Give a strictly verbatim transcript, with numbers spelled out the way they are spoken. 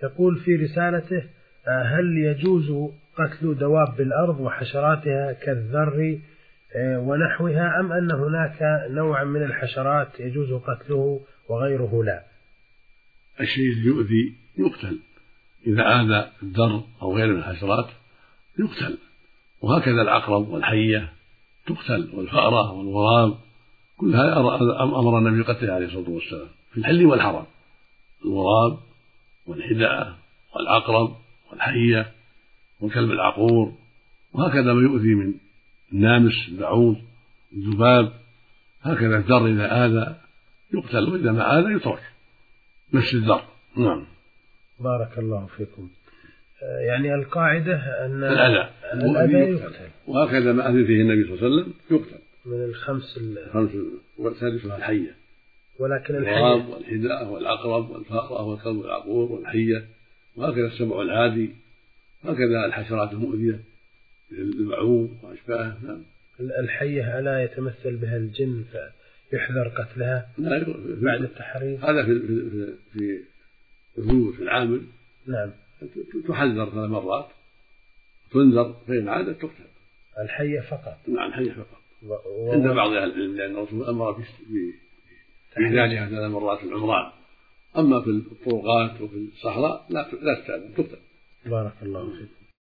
يقول في رسالته: هل يجوز قتل دواب الأرض وحشراتها كالذر ونحوها، أم أن هناك نوع من الحشرات يجوز قتله وغيره لا؟ الشيء اللي يؤذي يقتل، إذا آذى الذر أو غيره من الحشرات يقتل، وهكذا العقرب والحية تقتل، والفأرة والغراب، كل هذا أمر النبي بقتله عليه الصلاة والسلام في الحل والحرم: الغراب والحداء والعقرب والحية والكلب العقور، وهكذا ما يؤذي من النامس البعوض الذباب، هكذا الذر إذا آذى يقتل، وإذا ما آذى يترك نفس الذر. نعم. بارك الله فيكم. يعني القاعدة أن الأذى الأذى يقتل، وهكذا ما أذن فيه النبي صلى الله عليه وسلم يقتل من الخمس الخمس، والسادسها الحية، ولكن الغراب والحداء والعقرب والفأرة والكلب العقور والحية، وهكذا السبع العادي، هكذا الحشرات المؤذية البعوض وأشباهه. نعم. الحية ألا يتمثل بها الجن فيحذر قتلها بعد التحريم؟ هذا في في في الذور في العامل. نعم. تحذر ثلاث مرات، تنذر، فإن عادت تقتل. الحية فقط؟ نعم، الحية فقط و... عند بعض أهل العلم، لأن الرسول أمر بإذانها ثلاث مرات في العمران، أما في الطرقات وفي الصحراء لا لا تستأذن، تقتل. بارك الله فيك.